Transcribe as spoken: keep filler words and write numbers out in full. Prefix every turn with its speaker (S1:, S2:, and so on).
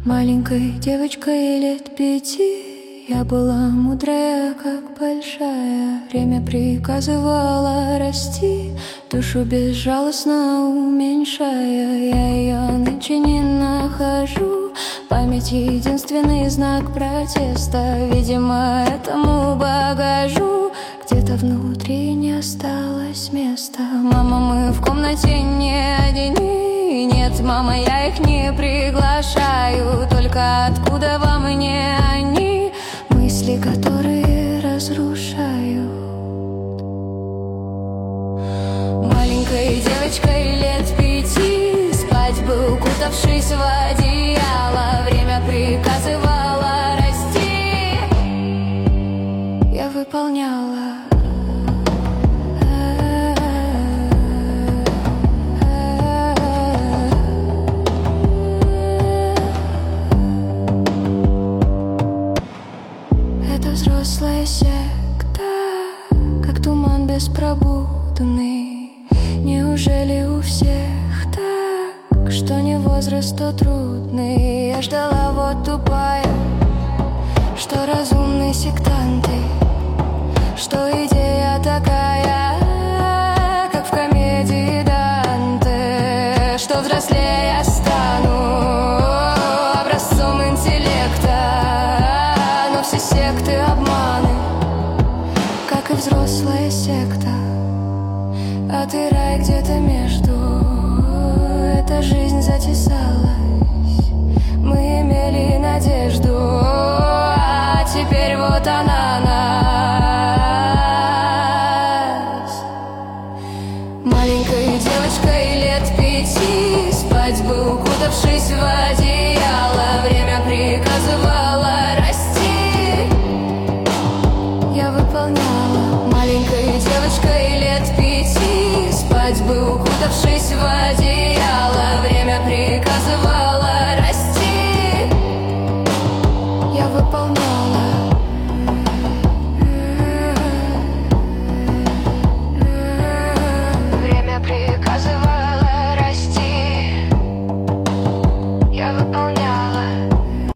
S1: Маленькой девочкой лет пяти я была мудрая, как большая. Время приказывало расти, душу безжалостно уменьшая. Я ее нынче не нахожу, память — единственный знак протеста. Видимо, этому багажу где-то внутри не осталось места. Мама, мы в комнате не одни. Нет, мама, я их не приглашаю. Только откуда во мне они, мысли, которые разрушают? Маленькой девочкой лет пяти спать бы, укутавшись в одеяло. Время приказывало расти, я выполняла. Взрослая секта, как туман беспробудный. Неужели у всех так, что не возраст, то трудный? Я ждала, вот тупая, что разумные сектанты, что идея такая, как в комедии Данте, что взрослее я стану образцом интеллекта. Но все секты обманы, как и взрослая секта. А ты рай где-то между. Эта жизнь затесалась, мы имели надежду, а теперь вот она нас. Маленькой девочкой лет пяти спать бы, укутавшись в одеяло. Время приказывало расти, я выполняла. Маленькой девочкой лет пяти спать бы, укутавшись в одеяло.